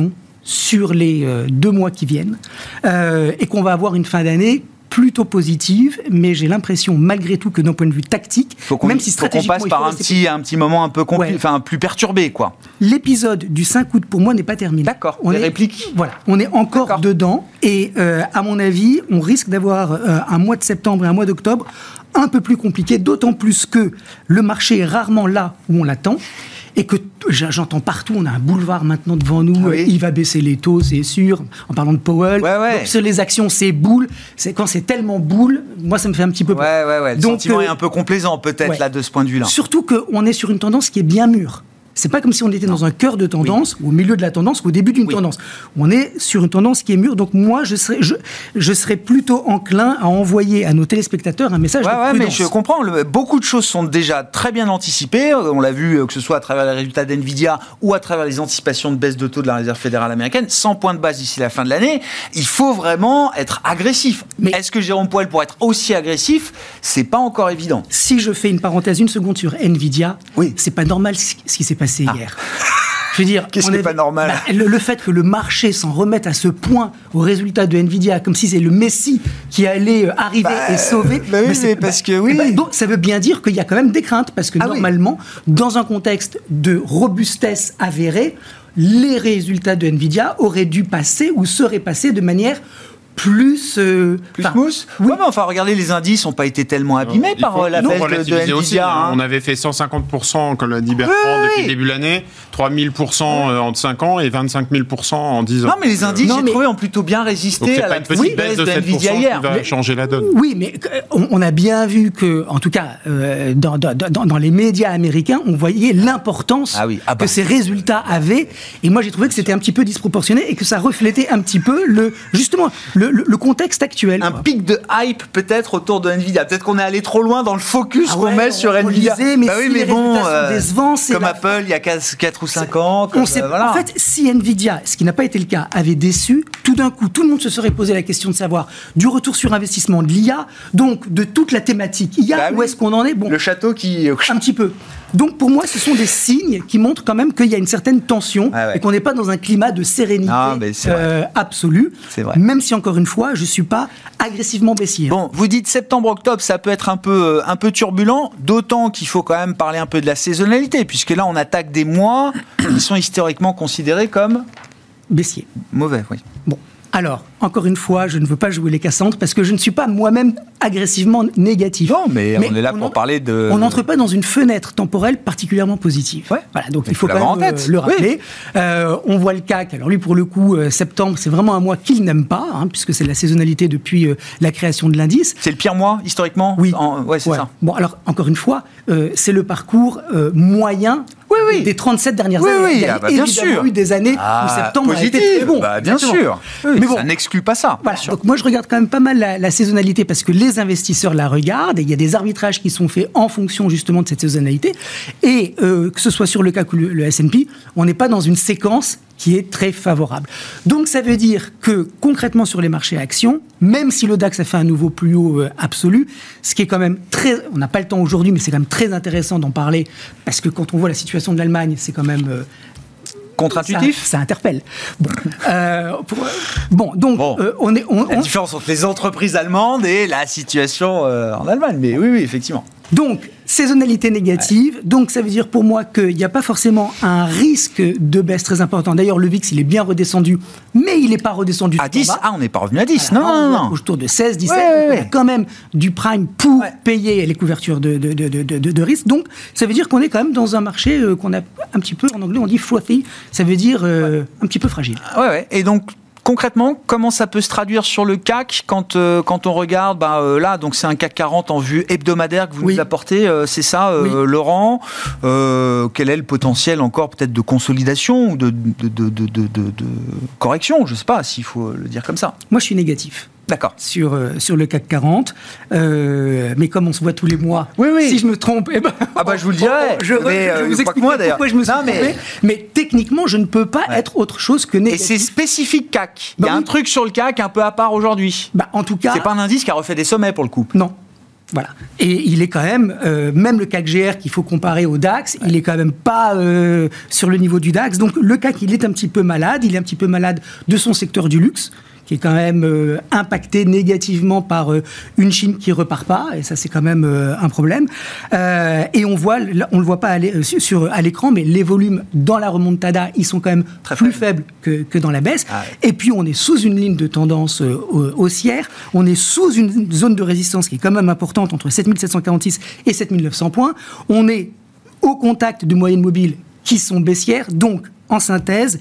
sur les euh, deux mois qui viennent euh, et qu'on va avoir une fin d'année plutôt positive, mais j'ai l'impression malgré tout que d'un point de vue tactique, faut même si stratégiquement... Faut qu'on passe par un petit, un petit moment un peu compli- ouais. enfin, plus perturbé, quoi. L'épisode du cinq août, pour moi, n'est pas terminé. D'accord, on les est, répliques. Voilà, on est encore D'accord. dedans, et euh, à mon avis, on risque d'avoir euh, un mois de septembre et un mois d'octobre un peu plus compliqué, d'autant plus que le marché est rarement là où on l'attend, et que j'entends partout, on a un boulevard maintenant devant nous, oui. il va baisser les taux, c'est sûr, en parlant de Powell. Ouais, ouais. Donc, sur les actions, c'est boule. C'est, quand c'est tellement boule, moi, ça me fait un petit peu peur. Ouais, ouais, ouais. Le Donc, sentiment euh, est un peu complaisant, peut-être, ouais. là, de ce point de vue-là. Surtout qu'on est sur une tendance qui est bien mûre. C'est pas comme si on était dans un cœur de tendance, oui. ou au milieu de la tendance, ou au début d'une oui. tendance. On est sur une tendance qui est mûre. Donc moi, je serais, je, je serais plutôt enclin à envoyer à nos téléspectateurs un message ouais, de ouais, prudence. Mais je comprends. Le, beaucoup de choses sont déjà très bien anticipées. On l'a vu, que ce soit à travers les résultats d'NVIDIA ou à travers les anticipations de baisse de taux de la Réserve fédérale américaine. cent points de base d'ici la fin de l'année. Il faut vraiment être agressif. Mais est-ce que Jérôme Powell pourrait être aussi agressif ? C'est pas encore évident. Si je fais une parenthèse une seconde sur NVIDIA, oui. c'est pas normal ce qui s'est passé ah. hier. Je veux dire, qu'est-ce qui n'est pas normal bah, le, le fait que le marché s'en remette à ce point aux résultats de NVIDIA, comme si c'est le Messie qui allait arriver bah, et sauver. Bah oui, mais parce que oui. Bah, donc ça veut bien dire qu'il y a quand même des craintes, parce que ah normalement, oui. dans un contexte de robustesse avérée, les résultats de NVIDIA auraient dû passer ou seraient passés de manière plus euh, plus smooth. Oui, ouais, mais enfin, regardez, les indices n'ont pas été tellement abîmés non, par faut, la baisse de, de NVIDIA. Aussi, hein. On avait fait cent cinquante pour cent, comme l'a dit Bertrand, oui, depuis oui. le début de l'année, trois mille pour cent oui. en cinq ans et vingt-cinq mille pour cent en dix ans. Non, mais les indices, j'ai mais... trouvé, ont plutôt bien résisté Donc, c'est à pas la une petite oui, baisse de, de NVIDIA hier. Qui va mais, changer la donne. Oui, mais on, on a bien vu que, en tout cas, euh, dans, dans, dans, dans les médias américains, on voyait l'importance ah oui. ah bah. que ces résultats avaient. Et moi, j'ai trouvé que c'était un petit peu disproportionné et que ça reflétait un petit peu, le, justement, le, le, le contexte actuel. Un pic de hype peut-être autour de NVIDIA. Peut-être qu'on est allé trop loin dans le focus ah ouais, qu'on met sur NVIDIA. Disait, mais bah si oui, mais bon, euh, décevants, comme la... Apple il y a quatre ou cinq ans. Comme, on sait, euh, voilà. En fait, si NVIDIA, ce qui n'a pas été le cas, avait déçu, tout d'un coup, tout le monde se serait posé la question de savoir du retour sur investissement de l'I A, donc de toute la thématique I A, bah où oui. est-ce qu'on en est bon, le château qui... Un petit peu. Donc pour moi, ce sont des signes qui montrent quand même qu'il y a une certaine tension ah ouais. et qu'on n'est pas dans un climat de sérénité non, euh, absolue. C'est vrai. Même si, encore une fois, je ne suis pas agressivement baissier. Bon, vous dites septembre-octobre, ça peut être un peu, un peu turbulent, d'autant qu'il faut quand même parler un peu de la saisonnalité, puisque là, on attaque des mois qui sont historiquement considérés comme... baissiers. Mauvais, oui. Bon. Alors, encore une fois, je ne veux pas jouer les Cassandres parce que je ne suis pas moi-même agressivement négatif. Non, mais, mais on est là on pour en, parler de... On n'entre pas dans une fenêtre temporelle particulièrement positive. Ouais. Voilà, donc mais il faut quand même euh, le rappeler. Oui. Euh, on voit le C A C. Alors lui, pour le coup, euh, septembre, c'est vraiment un mois qu'il n'aime pas, hein, puisque c'est la saisonnalité depuis euh, la création de l'indice. C'est le pire mois, historiquement ? Oui. En... Ouais, c'est ouais. ça. Bon, alors, encore une fois, euh, c'est le parcours euh, moyen oui, oui. des trente-sept dernières oui, années. Oui, il y a ah bah, bien évidemment sûr. eu des années ah, où septembre positive. a été très bon. Bah, bien Exactement. sûr. Oui, mais bon, ça n'exclut pas ça. Voilà. Donc moi, je regarde quand même pas mal la, la saisonnalité parce que les investisseurs la regardent et il y a des arbitrages qui sont faits en fonction justement de cette saisonnalité. Et euh, que ce soit sur le C A C ou le, le S and P, on n'est pas dans une séquence qui est très favorable. Donc ça veut dire que concrètement sur les marchés actions, même si le DAX a fait un nouveau plus haut euh, absolu, ce qui est quand même très... On n'a pas le temps aujourd'hui, mais c'est quand même très intéressant d'en parler, parce que quand on voit la situation de l'Allemagne, c'est quand même... Euh, contre-intuitif. Ça, ça interpelle. Bon, euh, pour, bon donc bon. Euh, on est... On, la on... différence entre les entreprises allemandes et la situation euh, en Allemagne, mais oui, oui, effectivement. Donc, saisonnalité négative, ouais. donc ça veut dire pour moi qu'il n'y a pas forcément un risque de baisse très important. D'ailleurs, le V I X, il est bien redescendu, mais il n'est pas redescendu à dix. Ah, on n'est pas revenu à dix. Alors, non, non, non. Autour de seize, dix-sept, ouais, ouais, ouais. on a quand même du prime pour ouais. payer les couvertures de, de, de, de, de, de risque. Donc, ça veut dire qu'on est quand même dans un marché euh, qu'on a un petit peu, en anglais, on dit frothy, ça veut dire euh, ouais. un petit peu fragile. Ouais, ouais. Et donc, concrètement, comment ça peut se traduire sur le C A C quand, euh, quand on regarde, bah, euh, là, donc c'est un C A C quarante en vue hebdomadaire que vous oui. nous apportez, euh, c'est ça, euh, oui. Laurent euh, quel est le potentiel encore peut-être de consolidation ou de, de, de, de, de, de, de correction, je ne sais pas s'il faut le dire comme ça. Moi, je suis négatif. D'accord. Sur, euh, sur le C A C quarante. Euh, mais comme on se voit tous les mois, oui, oui. si je me trompe, eh ben, ah bah je vous le dirai. je, mais, je euh, vous explique moi, pourquoi je me suis non, trompé. Mais... mais techniquement, je ne peux pas ouais. être autre chose que négatif. Et c'est spécifique C A C. Il y a bah, un oui. truc sur le C A C un peu à part aujourd'hui. Bah, en tout cas... C'est pas un indice qui a refait des sommets pour le coup. Non. Voilà. Et il est quand même, euh, même le C A C G R qu'il faut comparer au DAX, ouais. il est quand même pas euh, sur le niveau du DAX. Donc le C A C, il est un petit peu malade. Il est un petit peu malade de son secteur du luxe, qui est quand même euh, impacté négativement par euh, une Chine qui repart pas, et ça c'est quand même euh, un problème. Euh, et on voit, on le voit pas à, l'é- sur, à l'écran, mais les volumes dans la remontada, ils sont quand même Très plus faibles, faibles que, que dans la baisse. Ah ouais. Et puis on est sous une ligne de tendance euh, haussière, on est sous une zone de résistance qui est quand même importante entre sept mille sept cent quarante-six et sept mille neuf cents points. On est au contact de moyennes mobiles qui sont baissières, donc en synthèse,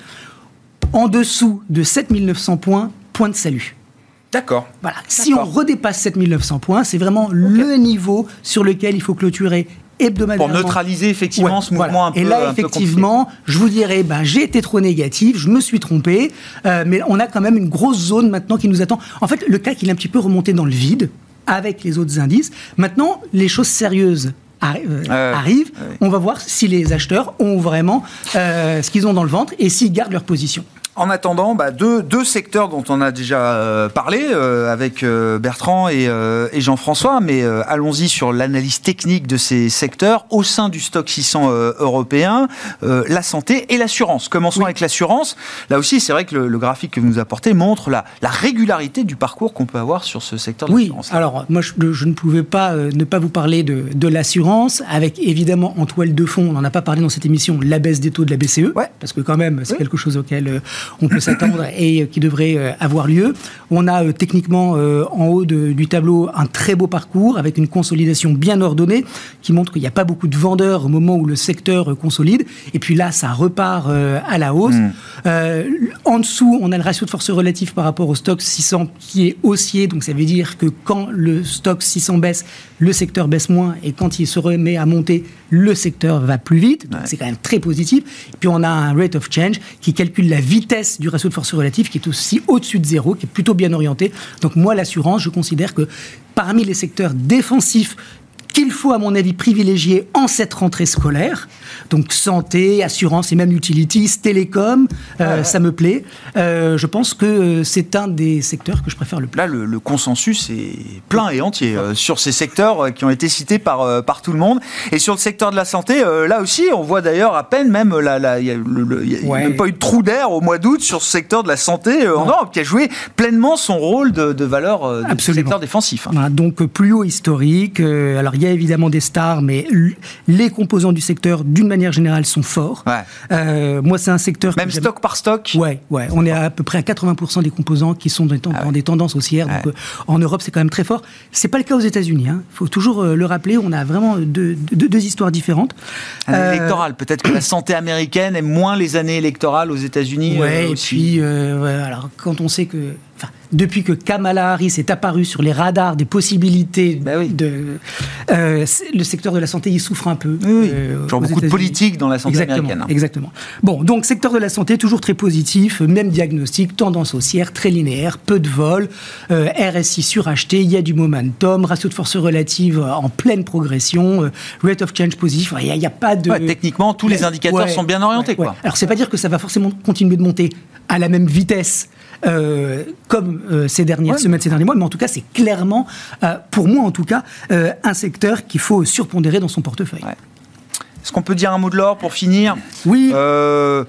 en dessous de sept mille neuf cents points, point de salut. D'accord. Voilà. Si D'accord. on redépasse sept mille neuf cents points, c'est vraiment okay. le niveau sur lequel il faut clôturer hebdomadairement. Pour neutraliser effectivement ouais, ce mouvement voilà. un peu. Et là, effectivement, je vous dirais, ben, j'ai été trop négatif, je me suis trompé, euh, mais on a quand même une grosse zone maintenant qui nous attend. En fait, le C A C, il est un petit peu remonté dans le vide avec les autres indices. Maintenant, les choses sérieuses Arri- euh, euh, arrivent. Euh, on va voir si les acheteurs ont vraiment euh, ce qu'ils ont dans le ventre et s'ils gardent leur position. En attendant, bah, deux, deux secteurs dont on a déjà euh, parlé euh, avec euh, Bertrand et, euh, et Jean-François, mais euh, allons-y sur l'analyse technique de ces secteurs au sein du stock six cents euh, européen, euh, la santé et l'assurance. Commençons oui. avec l'assurance. Là aussi, c'est vrai que le, le graphique que vous nous apportez montre la, la régularité du parcours qu'on peut avoir sur ce secteur de oui. l'assurance. Oui, alors moi je, je ne pouvais pas euh, ne pas vous parler de, de l'assurance, avec évidemment en toile de fond, on n'en a pas parlé dans cette émission, la baisse des taux de la B C E, ouais. parce que quand même c'est oui. quelque chose auquel... Euh, on peut s'attendre et qui devrait avoir lieu. On a euh, techniquement euh, en haut de, du tableau un très beau parcours avec une consolidation bien ordonnée qui montre qu'il n'y a pas beaucoup de vendeurs au moment où le secteur euh, consolide. Et puis là, ça repart euh, à la hausse. Mmh. Euh, en dessous, on a le ratio de force relative par rapport au stock six cents qui est haussier. Donc ça veut dire que quand le stock six cents baisse, le secteur baisse moins. Et quand il se remet à monter, le secteur va plus vite. Donc ouais. c'est quand même très positif. Et puis on a un rate of change qui calcule la vitesse du ratio de force relative qui est aussi au-dessus de zéro, qui est plutôt bien orienté. Donc moi, l'assurance, je considère que parmi les secteurs défensifs qu'il faut, à mon avis, privilégier en cette rentrée scolaire, donc santé, assurance et même utilities, télécom, euh, ouais. ça me plaît. Euh, je pense que c'est un des secteurs que je préfère le plus. Là, le, le consensus est plein et entier euh, sur ces secteurs euh, qui ont été cités par, euh, par tout le monde. Et sur le secteur de la santé, euh, là aussi, on voit d'ailleurs à peine même, il n'y a, ouais. a même pas eu de trou d'air au mois d'août sur ce secteur de la santé euh, en Europe, qui a joué pleinement son rôle de, de valeur euh, de secteur défensif. Hein. Voilà, donc plus haut historique. Euh, alors, il y a évidemment des stars, mais les composants du secteur, d'une manière générale, sont forts. Ouais. Euh, moi, c'est un secteur... Même stock par stock. Ouais, ouais. On est à, à peu près à quatre-vingts pour cent des composants qui sont dans, ah ouais. dans des tendances haussières. Ouais. Donc, euh, en Europe, c'est quand même très fort. C'est pas le cas aux États-Unis. Il hein. faut toujours euh, le rappeler. On a vraiment deux, deux, deux histoires différentes. Année euh, électorale. Peut-être que la santé américaine aime moins les années électorales aux États-Unis. Ouais, euh, et puis, euh, ouais, alors, quand on sait que... Enfin, depuis que Kamala Harris est apparue sur les radars des possibilités, bah oui. de, euh, le secteur de la santé, il souffre un peu. Oui, euh, genre beaucoup États-Unis. De politique dans la santé exactement, américaine. Hein. Exactement. Bon, donc secteur de la santé, toujours très positif, même diagnostic, tendance haussière, très linéaire, peu de vol, euh, R S I suracheté, il y a du momentum, ratio de force relative en pleine progression, euh, rate of change positif, il n'y a, a pas de... Ouais, techniquement, tous les indicateurs ouais, sont bien orientés. Ouais, quoi. Ouais. Alors, c'est pas dire que ça va forcément continuer de monter à la même vitesse Euh, comme euh, ces dernières ouais. semaines, ces derniers mois, mais en tout cas, c'est clairement, euh, pour moi en tout cas, euh, un secteur qu'il faut surpondérer dans son portefeuille. Ouais. Est-ce qu'on peut dire un mot de l'or pour finir ? Oui. Euh,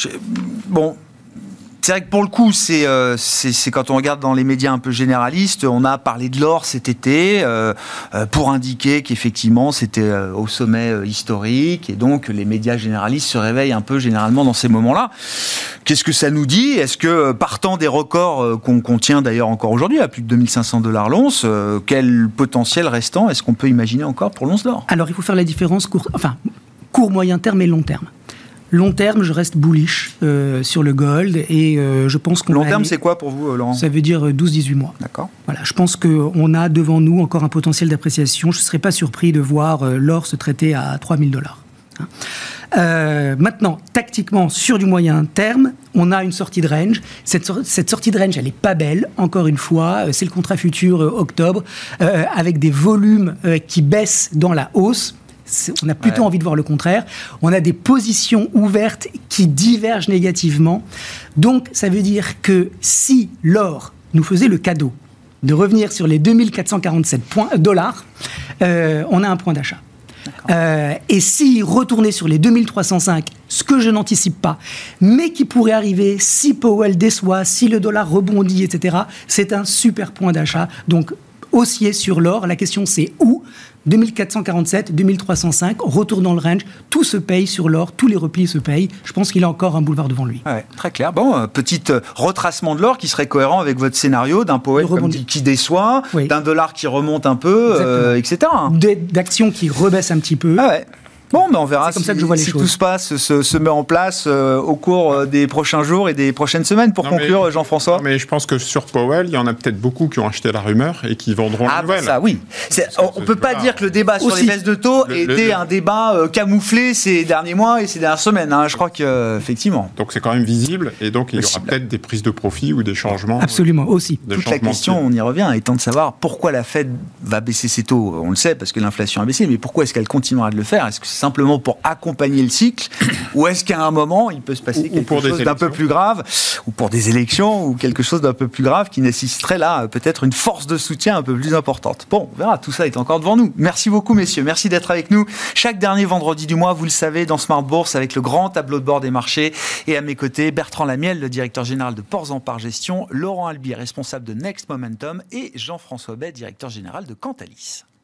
bon. C'est vrai que pour le coup, c'est, euh, c'est, c'est quand on regarde dans les médias un peu généralistes, on a parlé de l'or cet été euh, euh, pour indiquer qu'effectivement c'était euh, au sommet euh, historique et donc les médias généralistes se réveillent un peu généralement dans ces moments-là. Qu'est-ce que ça nous dit ? Est-ce que partant des records euh, qu'on, qu'on tient d'ailleurs encore aujourd'hui à plus de deux mille cinq cents dollars l'once, euh, quel potentiel restant est-ce qu'on peut imaginer encore pour l'once d'or ? Alors il faut faire la différence court, enfin court, moyen terme et long terme. Long terme, je reste bullish euh, sur le gold et euh, je pense qu'on long a terme, allé... c'est quoi pour vous, Laurent ? Ça veut dire douze à dix-huit mois. D'accord. Voilà, je pense qu'on a devant nous encore un potentiel d'appréciation. Je ne serais pas surpris de voir euh, l'or se traiter à trois mille dollars. Hein. Euh, maintenant, tactiquement, sur du moyen terme, on a une sortie de range. Cette, so- cette sortie de range, elle n'est pas belle, encore une fois. C'est le contrat futur euh, octobre, euh, avec des volumes euh, qui baissent dans la hausse. C'est, on a plutôt ouais. envie de voir le contraire. On a des positions ouvertes qui divergent négativement. Donc, ça veut dire que si l'or nous faisait le cadeau de revenir sur les deux mille quatre cent quarante-sept points, dollars, euh, on a un point d'achat. Euh, et si retourner sur les deux mille trois cent cinq, ce que je n'anticipe pas, mais qui pourrait arriver si Powell déçoit, si le dollar rebondit, et cetera, c'est un super point d'achat. Donc, haussier sur l'or, la question c'est où ? deux mille quatre cent quarante-sept, deux mille trois cent cinq, retour dans le range, tout se paye sur l'or, tous les replis se payent. Je pense qu'il a encore un boulevard devant lui. Ouais, très clair. Bon, euh, petit euh, retracement de l'or qui serait cohérent avec votre scénario d'un Powell comme dit, qui déçoit, oui. d'un dollar qui remonte un peu, euh, et cetera. D'actions qui rebaissent un petit peu. Ah ouais. Bon, ben on verra comme si, ça que je vois les si choses. tout se passe, se, se met en place euh, au cours euh, des prochains jours et des prochaines semaines. Pour non conclure, mais, Jean-François. non mais je pense que sur Powell, il y en a peut-être beaucoup qui ont acheté la rumeur et qui vendront ah, la nouvelle. Ah ça, oui. C'est, on ne peut pas dire que le débat sur Aussi. les baisses de taux le, était le, un débat euh, camouflé ces derniers mois et ces dernières semaines. Hein. Je crois qu'effectivement. Euh, donc c'est quand même visible et donc il y aura peut-être des prises de profit ou des changements. Absolument, euh, aussi. Toute la question, on y revient, étant de savoir pourquoi la Fed va baisser ses taux. On le sait parce que l'inflation a baissé, mais pourquoi est-ce qu'elle continuera de le faire ? Est-ce que c'est simplement pour accompagner le cycle, ou est-ce qu'à un moment il peut se passer ou, quelque ou chose d'un peu plus grave, ou pour des élections, ou quelque chose d'un peu plus grave qui nécessiterait là peut-être une force de soutien un peu plus importante. Bon, on verra, tout ça est encore devant nous. Merci beaucoup messieurs, merci d'être avec nous chaque dernier vendredi du mois, vous le savez, dans Smart Bourse avec le grand tableau de bord des marchés, et à mes côtés Bertrand Lamiel, le directeur général de Ports en Par Gestion, Laurent Albi, responsable de Next Momentum, et Jean-François Bay, directeur général de Cantalis.